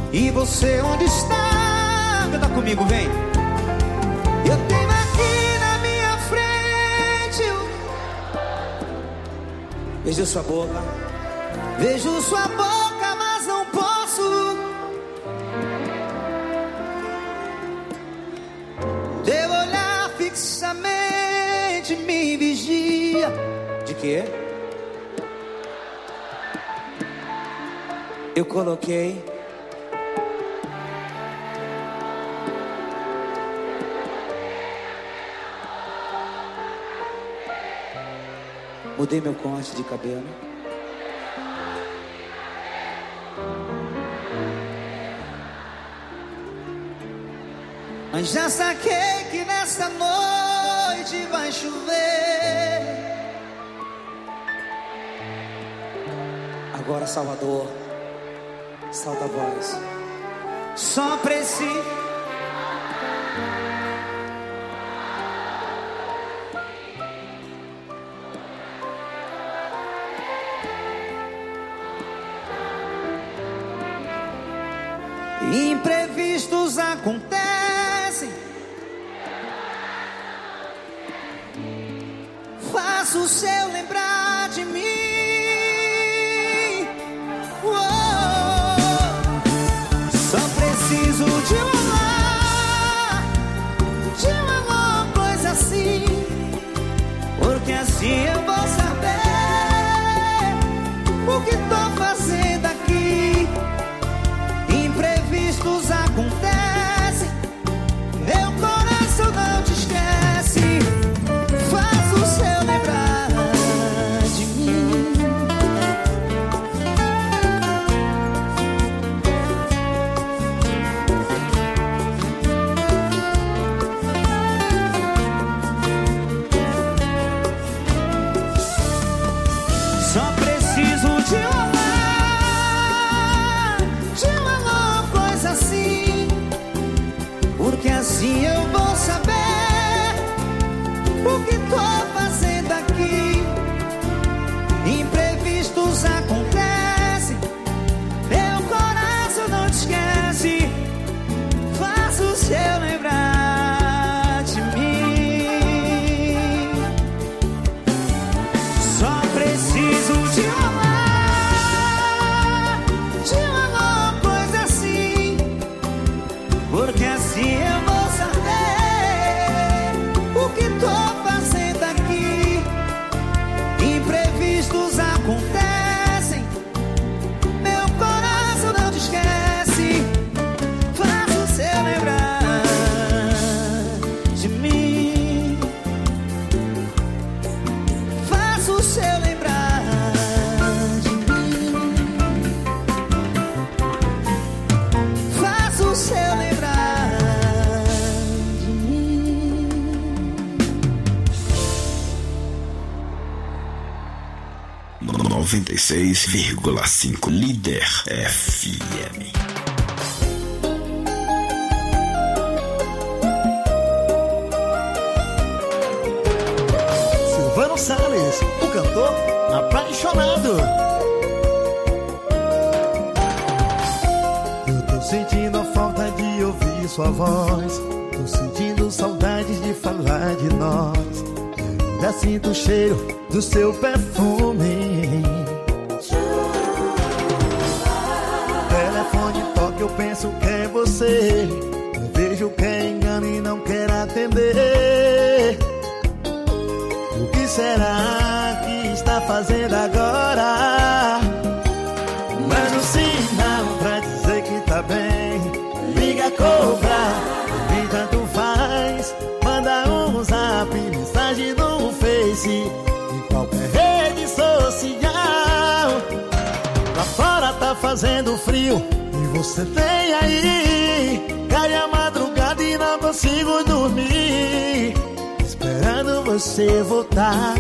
E você onde está? Canta comigo, vem. Eu tenho aqui na minha frente. Vejo sua boca. Vejo sua boca, mas não posso. Teu olhar fixamente me vigia. De quê? Eu coloquei mudei meu corte de cabelo. Mas já saquei que nessa noite vai chover. Agora, Salvador, salta a voz. Só preciso. Imprevistos acontecem. Faço o seu lembrar de mim. Só preciso de um amor, coisa assim. Porque assim eu vou saber o que tô fazendo aqui. Imprevistos acontecem, meu coração não te esquece. Faz o seu lembrar de mim. Só preciso de um amor, coisa assim. Porque assim eu vou saber o que tô fazendo aqui. Imprevistos acontecem, meu coração não te esquece. Faz o seu lembrar de mim. Só preciso de um amor, coisa assim. Porque assim eu vou saber o que tô fazendo aqui. Imprevistos acontecem, meu coração não te esquece. Faz o seu lembrar de mim. Faz o seu lembrar de mim. Faz o seu lembrar de mim. 96,5 Líder FM. Silvano Salles, o cantor apaixonado. Eu tô sentindo a falta de ouvir sua voz. Tô sentindo saudades de falar de nós. Já sinto o cheiro do seu perfume. O telefone toca, eu penso que é você. Eu vejo que é engano e não quero atender. O que será que está fazendo agora? Manda um sinal pra dizer que tá bem. Liga, cobra, e tanto faz. Manda um zap, mensagem no Face, em qualquer rede social. Lá fora tá fazendo frio e você tem aí. Cai a madrugada e não consigo dormir, esperando você voltar.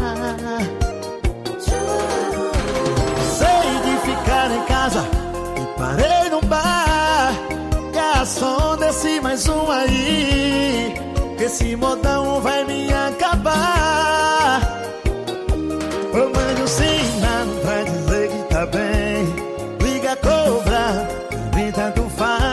Sei de ficar em casa e parei no bar. Garçom, desce mais um aí, que esse modão vai me acabar. Eu mando um sinal pra dizer que tá bem. Liga, cobra, nem tanto faz.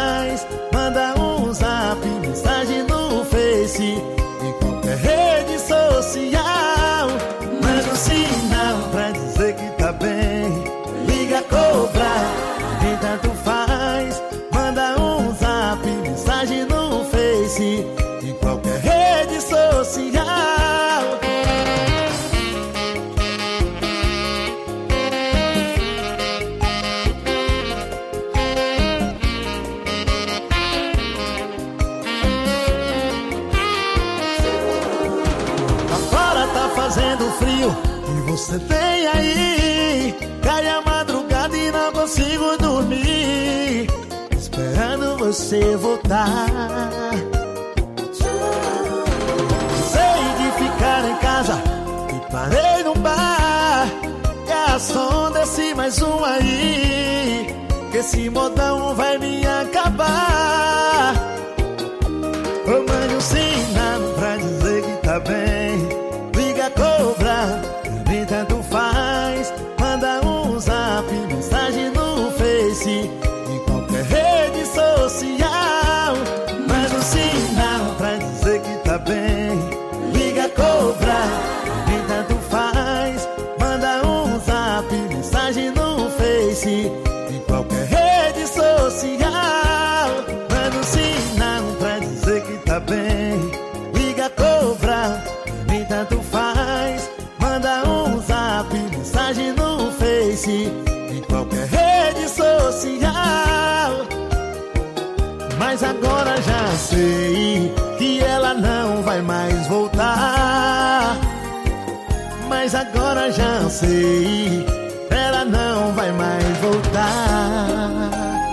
você tem aí? Cai a madrugada e não consigo dormir, esperando você voltar. Sei de ficar em casa e parei no bar. Garçom, desce mais um aí, que esse modão vai me acabar. Eu mando um sinal pra dizer que tá bem, liga, cobra, pra mim tanto faz. Manda um zap, mensagem no Face, em qualquer rede social. Manda um sinal pra dizer que tá bem, liga, cobra, pra mim tanto faz. Manda um zap, mensagem no Face, em qualquer rede social. Manda um sinal pra dizer que tá bem, liga, cobra, pra mim tanto faz. Manda um zap, mensagem no Face, em qualquer rede social. Mas agora já sei que ela não vai mais voltar. Mas agora já sei, ela não vai mais voltar.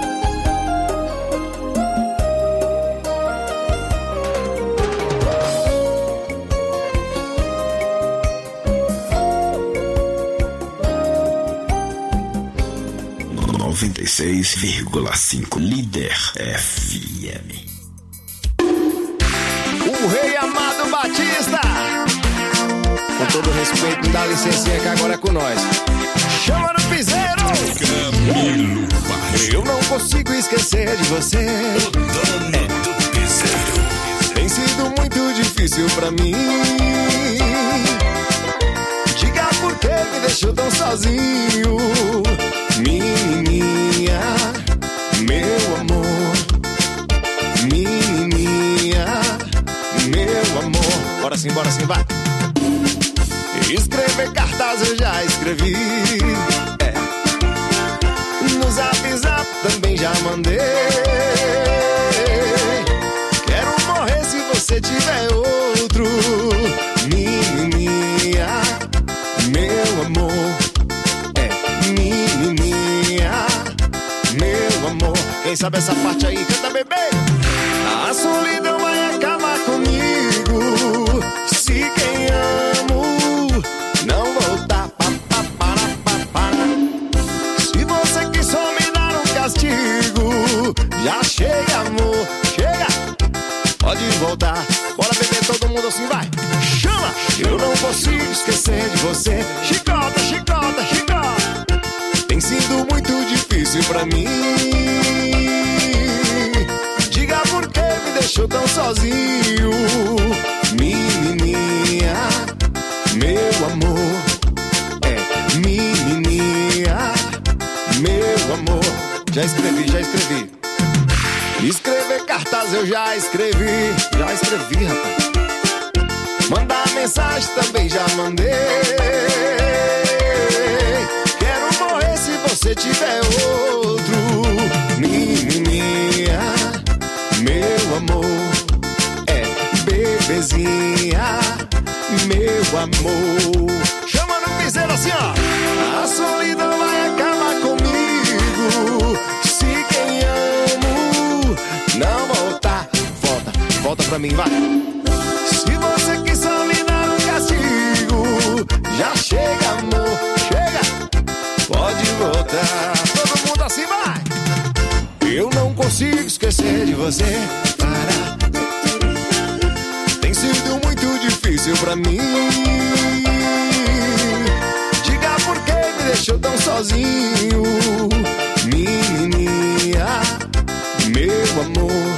Noventa e 96,5 Líder FM. O rei Amado Batista. Com todo respeito, dá licencinha que agora é com nós. Chama no piseiro. Camilo Barreiro, Eu não consigo esquecer de você. o dono do piseiro. Tem sido muito difícil pra mim. Diga por que me deixou tão sozinho, menininha, meu amor. Menininha, meu amor. Bora sim, vai. Escrever cartaz eu já escrevi, no zap também já mandei. Quero morrer se você tiver outro, menininha, meu amor. Menininha, meu amor. Quem sabe essa parte aí, canta, bebê. A solidão vai acabar comigo se quem amo não voltar. Se você quis só me dar um castigo, já chega, amor, chega. Pode voltar, bora beber todo mundo assim, vai. Chama! Eu não consigo esquecer de você. Chicota, chicota, chicota. Tem sido muito difícil pra mim. Diga por que me deixou tão sozinho, menininha, meu amor. Menininha, meu amor. Já escrevi. Escrever cartaz eu já escrevi, rapaz. Mandar mensagem também já mandei. Quero morrer se você tiver outro, menininha, meu amor. Bebezinha, meu amor. Chama no piseiro assim, ó. A solidão vai acabar comigo se quem amo não voltar. Volta pra mim, vai. Se você quis só me dar um castigo, já chega, amor, chega. Pode voltar. Todo mundo assim, vai. Eu não consigo esquecer de você. Tem sido muito difícil pra mim. Diga por que me deixou tão sozinho, menininha, meu amor.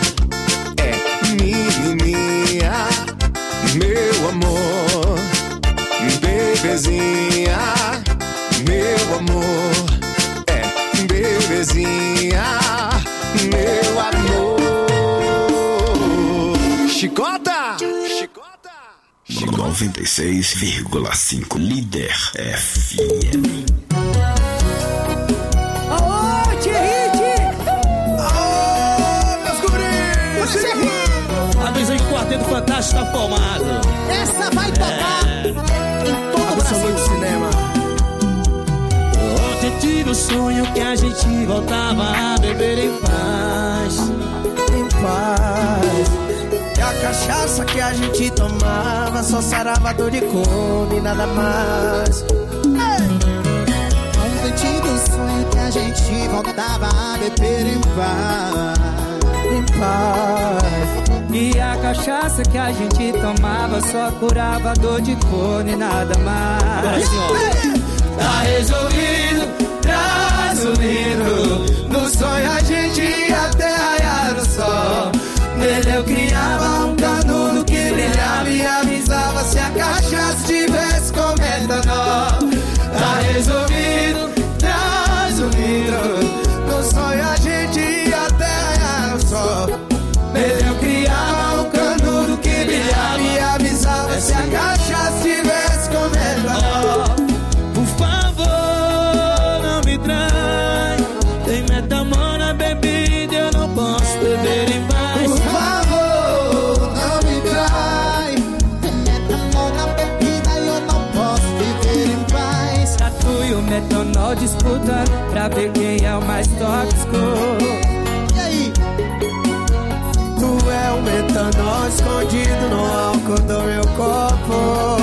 Menininha, meu amor. Bebezinha, meu amor. Bebezinha, meu amor. Chicota! 96,5 Líder FM. Alô, Thierry! Alô, meus guri! Avisa aí que o Quarteto Fantástico tá formado. Essa vai tocar em todo o Brasil. Cinema. do sonho que a gente voltava a beber em paz. Em paz. E a cachaça que a gente tomava só sarava dor de corno e nada mais. Convite do sonho que a gente voltava a beber em paz. Em paz. E a cachaça que a gente tomava só curava dor de corno e nada mais. Tá resolvido, traz o livro. No sonho a gente ia até raiar o sol. Nele eu criava um canudo que brilhava e avisava se a cachaça tivesse com metanol. Tá resolvido, traz o livro. No sonho a gente ia até raiar o sol. Nele eu criava um canudo que brilhava e avisava se a cachaça tivesse com metanol. Por favor, não me trai. Tem metanol na bebida, eu não posso beber em paz. Por favor, não me trai. Tem metanol na bebida e eu não posso viver em paz. Tá tu e o metanol disputando pra ver quem é o mais tóxico. E aí? Tu é o metanol escondido no álcool do meu corpo.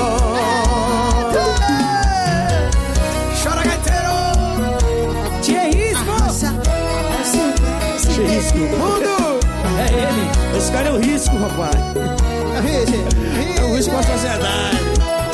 Chora, gaiteiro! Tia Risco! Tia Risco. Mundo! É ele! Esse cara é o risco, rapaz. É o risco pra sociedade.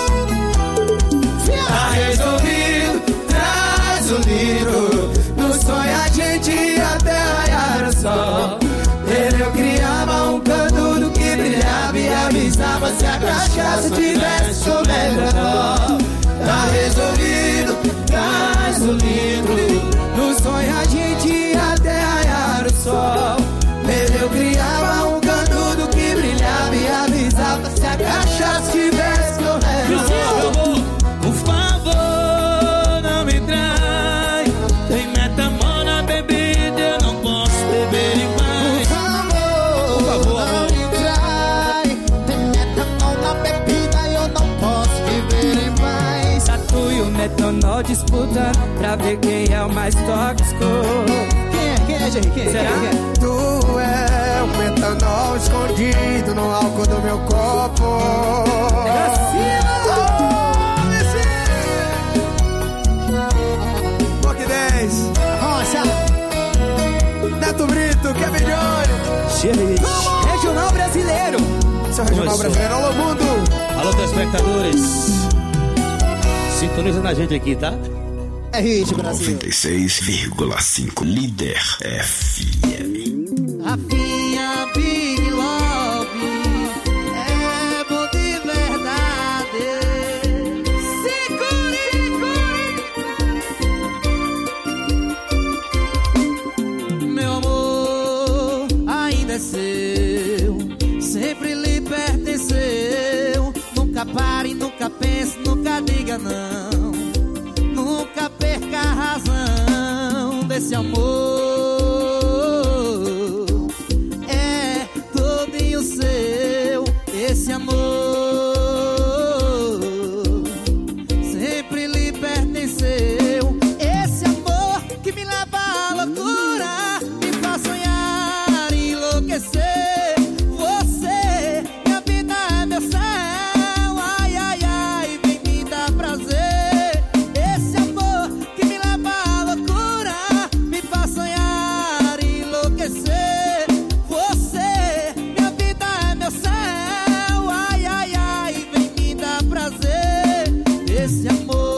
Tá resolvido, traz o livro. No sonho a gente ia até raiar o sol. Nele eu criava um canudo que brilhava e avisava se a cachaça tivesse com metanol. Tá resolvido, traz o livro. No sonho a gente ia até raiar o sol. Nele eu criava um canudo que brilhava e avisava se a cachaça tivesse com metanol. Por favor, não me trai. Tem metanol na bebida, eu não posso beber em paz. Por favor, não me trai. Tem metanol na bebida e eu não posso viver em paz. Tá tu e o metanol disputando pra ver quem é o mais tóxico. Quem é, Jerry? Quem Será? é? Tu é o metanol escondido no álcool do meu corpo. Rock 10 Rocha. Neto Brito, Kevin Johnny, Regional Brasileiro. Seu Regional Começou. Brasileiro, alô mundo. Alô, telespectadores. Sintoniza na gente aqui, tá? É hit, Brasil. 96,5 Líder FM. Rafinha, Big Love, é bom de verdade. Meu amor ainda é seu, sempre lhe pertenceu. Nunca pare, nunca pense, nunca diga não. Nunca perca a razão desse amor. É todinho seu, esse amor sempre lhe pertenceu. Esse amor que me leva à loucura, me faz sonhar e enlouquecer. Você, minha vida é meu céu. Ai, ai, ai, vem me dar prazer. Esse amor que me leva à loucura, me faz sonhar e enlouquecer. Você, minha vida é meu céu. Ai, ai, ai, vem me dar prazer. Esse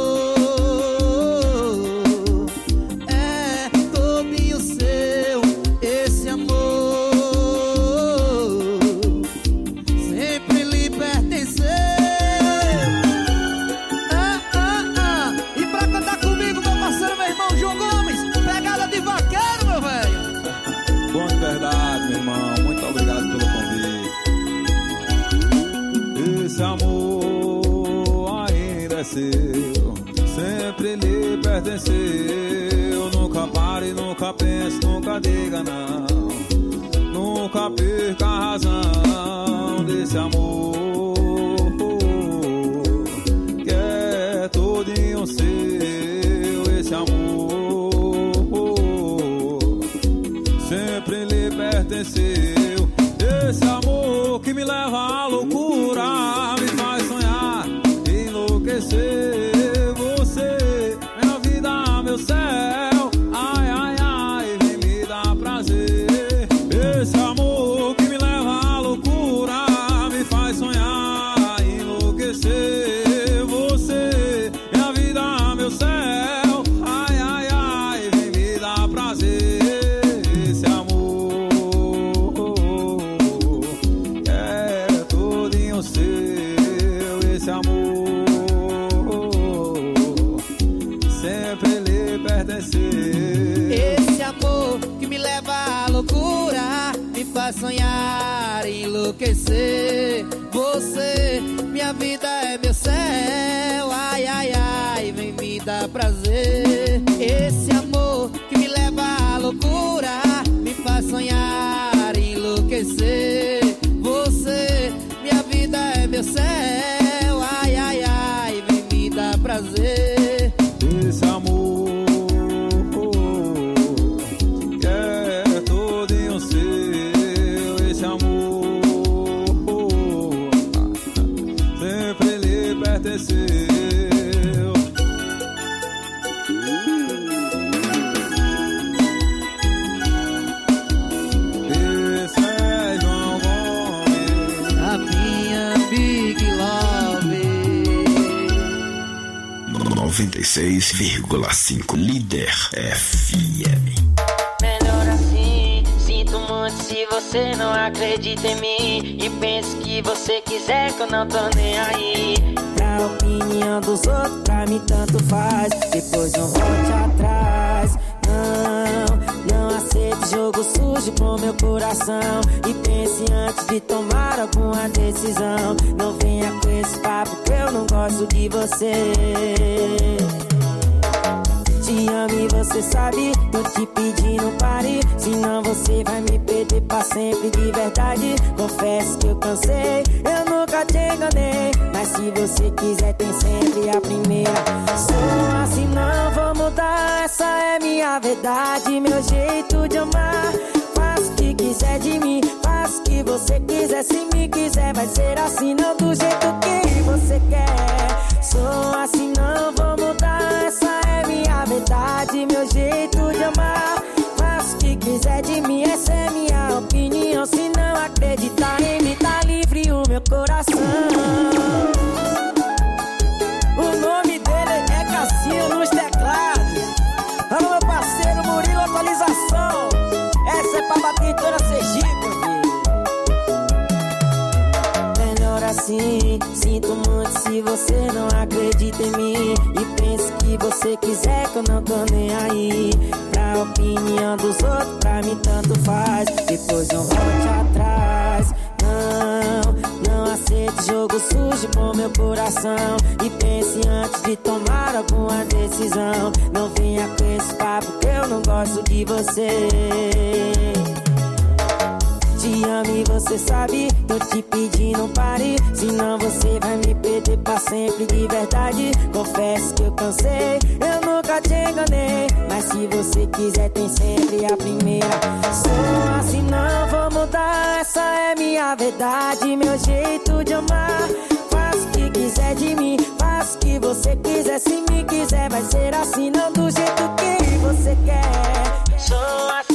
amor é todinho seu. Esse amor sempre lhe pertenceu. E pra cantar comigo, meu parceiro, meu irmão João Gomes, pegada de vaqueiro, meu velho. Bom de verdade, meu irmão. Muito obrigado pelo convite. Esse amor ainda é seu, sempre lhe pertenceu. Nunca pare, nunca pense, nunca diga não. Nunca perca a razão desse amor que é todinho seu. Esse amor pertenceu. Esse amor que me leva à loucura, me faz sonhar, enlouquecer. Você, minha vida, meu céu, ai, ai, ai, vem me dar prazer. Esse amor que me leva à loucura, me faz sonhar, enlouquecer. Você, minha vida, meu céu, ai, ai, ai, vem me dar prazer. Esse amor é todinho seu. Esse amor sempre lhe pertenceu. Esse amor que me leva à loucura, me faz sonhar, enlouquecer. Você, minha vida é meu céu, ai, ai, ai, vem me dar prazer. Esse amor que me leva à loucura, me faz sonhar, enlouquecer. Você, minha vida é meu céu, ai, ai, ai, vem me dar prazer. Esse amor é todinho seu. Esse amor sempre lhe pertenceu. Esse é João Gomes, A minha Big Love. 96,5 Líder FM. Melhor assim, sinto muito se você não acredita em mim e pensa que você quiser que eu não tô nem aí. Pra opinião dos outros, pra mim tanto faz. Depois não volte atrás. Não aceite jogo sujo com meu coração. E pense antes de tomar alguma decisão. Não venha com esse papo que eu não gosto de você. Te amo e você sabe, tô te pedindo pare. Senão você vai me perder pra sempre de verdade. Confesso que eu cansei, eu nunca te enganei. Mas se você quiser tem sempre a primeira. Sou assim, não vou mudar, essa é minha verdade. Meu jeito de amar, faço o que quiser de mim. Faço o que você quiser, se me quiser vai ser assim, não do jeito que você quer. Sou assim, não vou mudar, essa é minha verdade. Meu jeito de amar, faço o que quiser de mim. Essa é minha opinião, se não acreditar em mim tá livre o meu coração. O nome dele é Cassinho nos teclados. Alô meu parceiro Murilo, atualização. Essa é pra bater em toda a Sergipe, melhor assim, sinto muito se você não acredita em mim e pensa que você quiser que eu não tô nem aí. Pra opinião dos outros, pra mim tanto faz. Depois não volte atrás. Não aceite jogo sujo com meu coração. E pense antes de tomar alguma decisão. Não venha com esse papo que eu não gosto de você. Te amo e você sabe, tô te pedindo pare. Senão você vai me perder pra sempre de verdade. Confesso que eu cansei, eu nunca te enganei. Mas se você quiser tem sempre a primeira. Sou assim, não vou mudar, essa é minha verdade. Meu jeito de amar, faço o que quiser de mim. Faço o que você quiser, se me quiser vai ser assim, não do jeito que você quer. Sou assim,